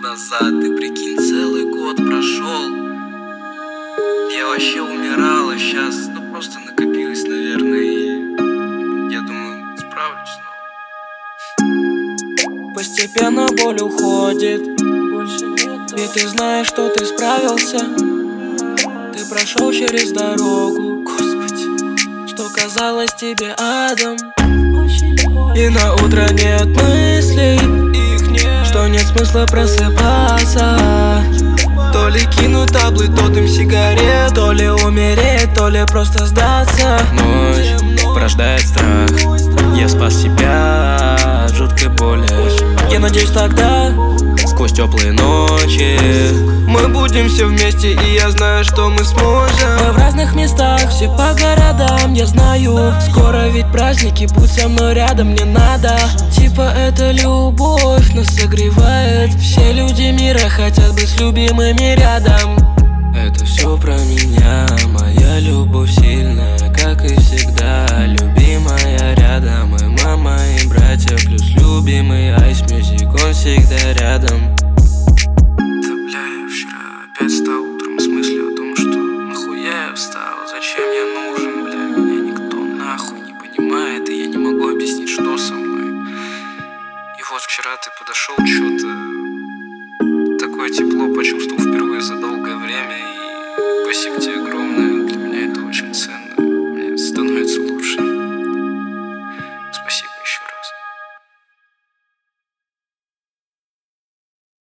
назад, ты прикинь, целый год прошел. Я вообще умирал, а сейчас, просто накопилось, наверное, и я думаю, справлюсь снова. Постепенно боль уходит, ведь ты знаешь, что ты справился. Ты прошел через дорогу, Господи, что казалось тебе адом. И на утро нет мыслей, что нет смысла просыпаться. То ли кинуть таблы, то дым сигарет, то ли умереть, то ли просто сдаться. Ночь порождает страх, я спас себя от жуткой боли. Я надеюсь, тогда сквозь теплые ночи мы будем все вместе, и я знаю, что мы сможем. Мы в разных местах, все по городам, я знаю. Скоро ведь праздники, будь со мной рядом, мне надо. Типа это любовь нас согревает. Все люди мира хотят быть с любимыми рядом. Это все про меня, моя любовь сильная, как и всегда. Любимая рядом, и мама, и братья, плюс любимый Ice Music, он всегда рядом. Да бля, я вчера опять встал утром с мыслью о том, что нахуя я встал, зачем я нужен, бля, меня никто нахуй не понимает, и я не могу объяснить, что со мной. И вот вчера ты подошел, что-то такое тепло почувствовал